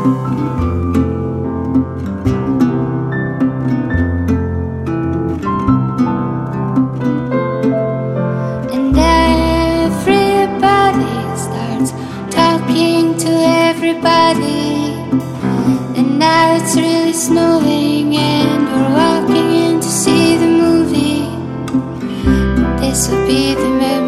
And everybody starts talking to everybody. And now it's really snowing and we're walking in to see the movie. This will be the memory